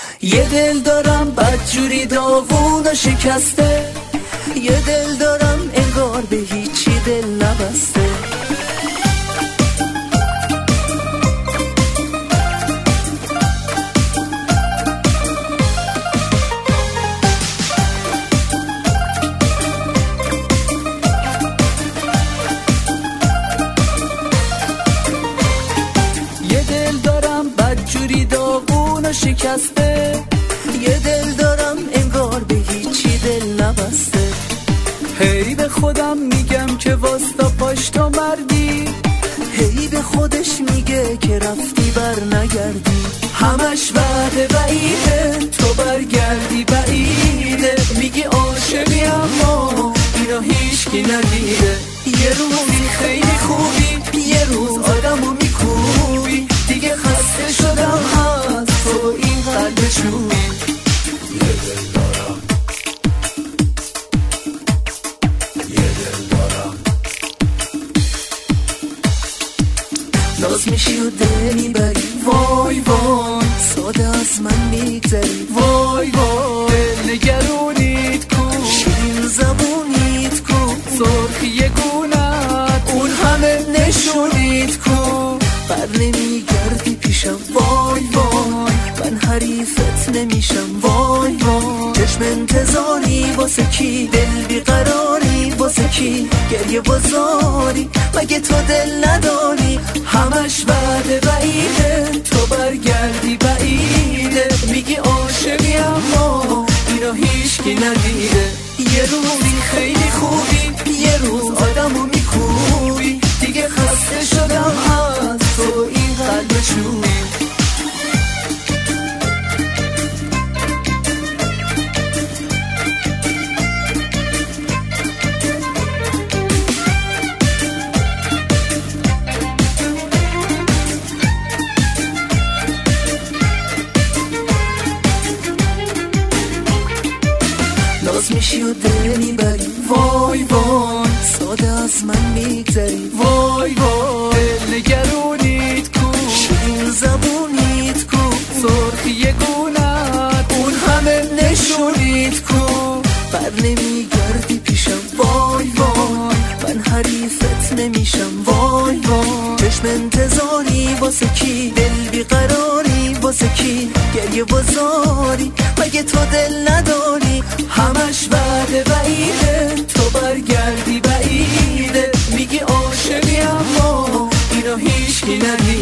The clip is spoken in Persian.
یه دل دارم بدجوری داغون و شکسته، یه دل دارم انگار به هیچی دل نبسته. یه دل دارم بدجوری داغون و شکسته، یه دل دارم انگار به هیچی دل نبسته. هی به خودم میگم که واستا پاش تو مردی، هی به خودش میگه که رفتی بر نگردی. همش وعده بعیده تو برگردی بعیده، میگی عاشقی اما اینو هیچکی ندیده. یه روزی خیلی خوبی، یه روز آدمو میکوبی، دیگه خسته شدم از تو این قلب چوبی. یه دل دارم، یه دل دارم، ناز میشی و دل میبری، وای وای ساده از من میگذری، وای وای دل نگرونیت کو، شیرین زبونیت کو، سرخی گونت اون همه نشونیت کو. بر نمیگردی پیشم، وای وای من حریفت نمیشم، وای وای چشم انتظاری واسه کی، دل بیقراری واسه کی، گریه بازاری مگه تو دل نداری. همش وعده بعیده تو برگردی بعیده، میگی عاشقی اما اینو هیچکی ندیده. یه روزی خیلی خوبی، یه روز آدمو میکوبی، دیگه خسته شدم از تو این قلب چوبی. ناز میشی و دل میبری، وای وای ساده از من میگذری، وای وای دل نگرونیت کو، شیرین زبونیت کو، سرخی گونت اون همه نشونیت کو. بر نمیگردی پیشم، وای وای من حریفت نمیشم، وای وای چشم انتظاری واسه کی، دل بیقراری واسه کی، گریه بازاری مگه تو دل نداری. همش وعده بعیده تو برگردی بعیده، میگی عاشقی اما اینو هیچکی ندیده.